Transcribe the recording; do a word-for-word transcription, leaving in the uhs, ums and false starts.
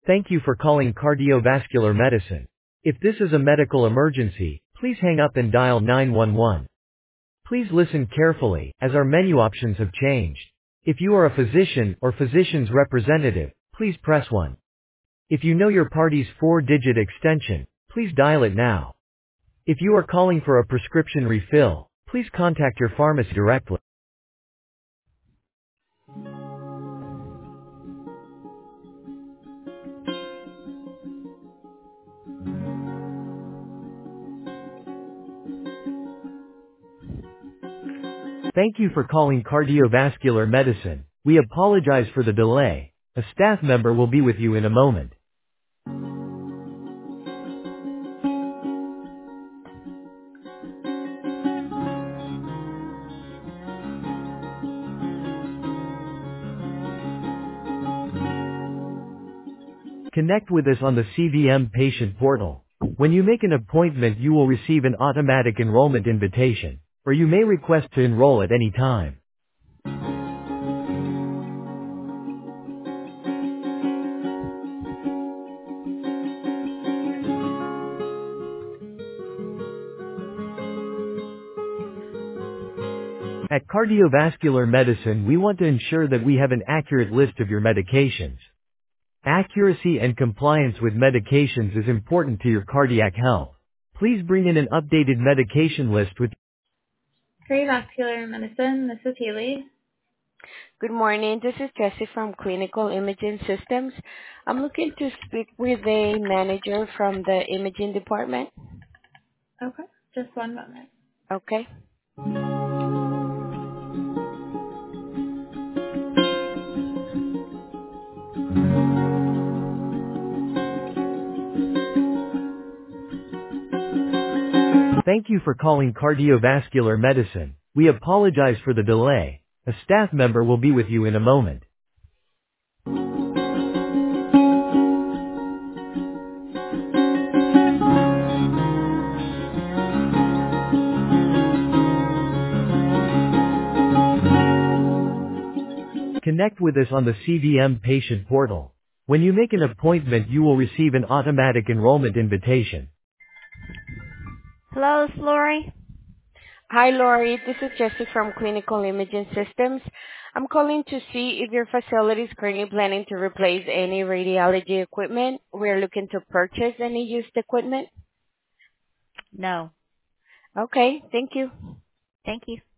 Thank you for calling cardiovascular medicine. If this is a medical emergency, please hang up and dial nine one one. Please listen carefully, as our menu options have changed. If you are a physician or physician's representative, please press one. If you know your party's four-digit extension, please dial it now. If you are calling for a prescription refill, please contact your pharmacy directly. Thank you for calling cardiovascular medicine. We apologize for the delay. A staff member will be with you in a moment. Connect with us on the C V M patient portal. When you make an appointment, you will receive an automatic enrollment invitation, or you may request to enroll at any time. At Cardiovascular Medicine, we want to ensure that we have an accurate list of your medications. Accuracy and compliance with medications is important to your cardiac health. Please bring in an updated medication list with. Cardiovascular Medicine, this is Haley. Good morning. This is Jessie from Clinical Imaging Systems. I'm looking to speak with a manager from the imaging department. Okay, just one moment. Okay. Thank you for calling Cardiovascular Medicine. We apologize for the delay. A staff member will be with you in a moment. Connect with us on the C V M patient portal. When you make an appointment, you will receive an automatic enrollment invitation. Hello, it's Lori. Hi, Lori. This is Jessie from Clinical Imaging Systems. I'm calling to see if your facility is currently planning to replace any radiology equipment. We're looking to purchase any used equipment. No. Okay. Thank you. Thank you.